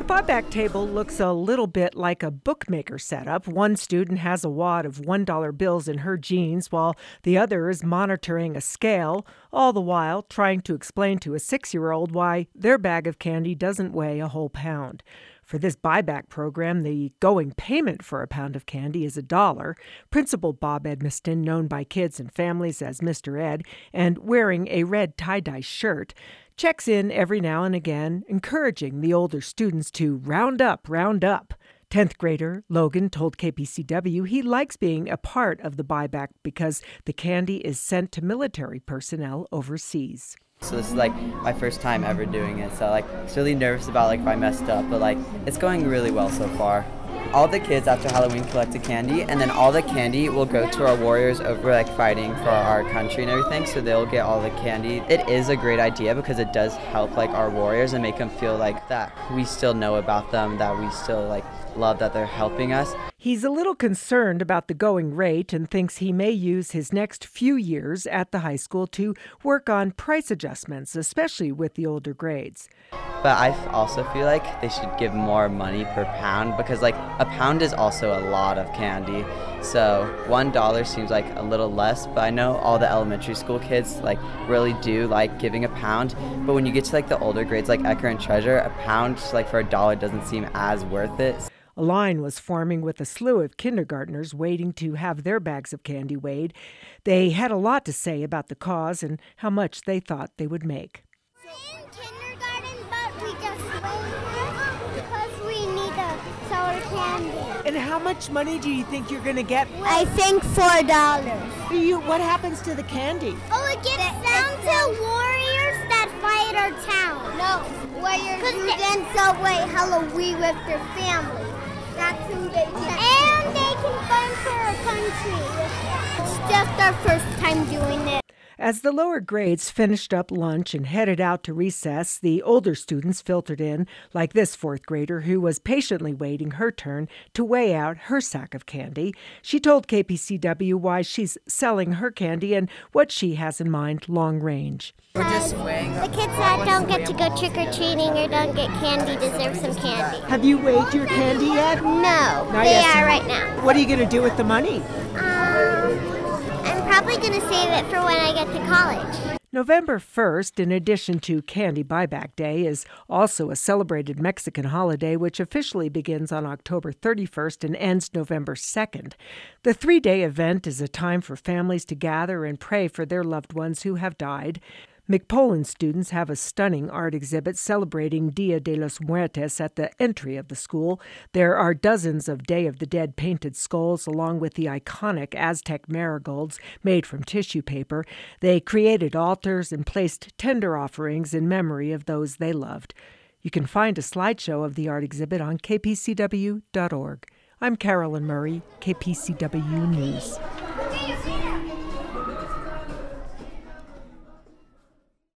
buyback table looks a little bit like a bookmaker setup. One student has a wad of $1 bills in her jeans while the other is monitoring a scale, all the while trying to explain to a 6-year-old why their bag of candy doesn't weigh a whole pound. For this buyback program, the going payment for a pound of candy is $1. Principal Bob Edmiston, known by kids and families as Mr. Ed, and wearing a red tie-dye shirt, checks in every now and again, encouraging the older students to round up, round up. 10th grader Logan told KPCW he likes being a part of the buyback because the candy is sent to military personnel overseas. So this is my first time ever doing it, so it's really nervous about if I messed up, but it's going really well so far. All the kids after Halloween collected candy, and then all the candy will go to our warriors over fighting for our country and everything, so they'll get all the candy. It is a great idea because it does help our warriors and make them feel that we still know about them, that we still love that they're helping us. He's a little concerned about the going rate and thinks he may use his next few years at the high school to work on price adjustments, especially with the older grades. But I also feel they should give more money per pound because a pound is also a lot of candy. So $1 seems a little less, but I know all the elementary school kids really do like giving a pound. But when you get to the older grades like Ecker and Treasure, a pound just for $1 doesn't seem as worth it. A line was forming with a slew of kindergartners waiting to have their bags of candy weighed. They had a lot to say about the cause and how much they thought they would make. We're in kindergarten, but we just wait because we need to sell our candy. And how much money do you think you're going to get? I think $4. What happens to the candy? Oh, it gets down to warriors that fight our town. No, warriors who then celebrate Halloween with their family. That's who they get. And they can fight for our country. It's just our first time doing it. As the lower grades finished up lunch and headed out to recess, the older students filtered in, like this 4th grader who was patiently waiting her turn to weigh out her sack of candy. She told KPCW why she's selling her candy and what she has in mind long range. We're just weighing the kids that don't get to go trick-or-treating or don't get candy deserve some candy. Have you weighed your candy yet? No, they are right now. What are you going to do with the money? I'm probably going to save it for when I get to college. November 1st, in addition to Candy Buyback Day, is also a celebrated Mexican holiday which officially begins on October 31st and ends November 2nd. The 3-day event is a time for families to gather and pray for their loved ones who have died. McPolin students have a stunning art exhibit celebrating Dia de los Muertos at the entry of the school. There are dozens of Day of the Dead painted skulls along with the iconic Aztec marigolds made from tissue paper. They created altars and placed tender offerings in memory of those they loved. You can find a slideshow of the art exhibit on kpcw.org. I'm Carolyn Murray, KPCW News.